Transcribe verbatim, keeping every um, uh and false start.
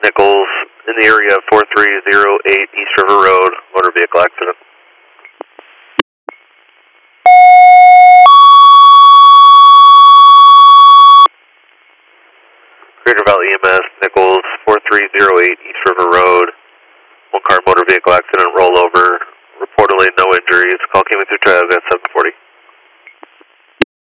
Nichols in the area of four three zero eight East River Road, motor vehicle accident. Greater Valley E M S, Nichols, four three zero eight East River Road, one car motor vehicle accident rollover, reportedly no injuries. Call came in through Tioga at seven forty.